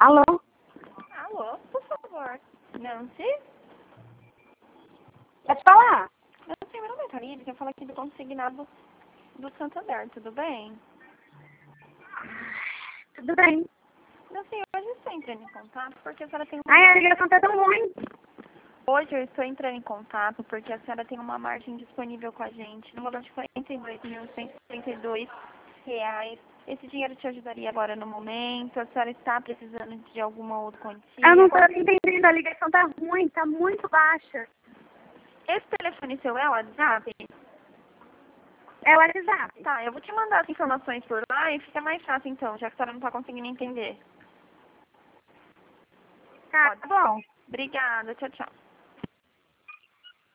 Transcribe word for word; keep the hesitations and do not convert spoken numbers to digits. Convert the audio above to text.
Alô? Alô, por favor. Nancy? Pode falar? Nancy, meu nome é Karine, eu falo aqui do consignado do Santander, tudo bem? Tudo bem. Nancy, hoje eu estou entrando em contato porque a senhora tem uma... Ai, a ligação tá tão ruim. Hoje eu estou entrando em contato porque a senhora tem uma margem disponível com a gente no valor de quarenta e dois mil cento e trinta e dois reais. Esse dinheiro te ajudaria agora no momento? A senhora está precisando de alguma outra quantia? Eu não tô entendendo, a ligação tá ruim, tá muito baixa. Esse telefone seu é o WhatsApp? É o WhatsApp. Tá, eu vou te mandar as informações por lá e fica mais fácil então, já que a senhora não está conseguindo entender. Tá, tá bom. Obrigada, tchau, tchau.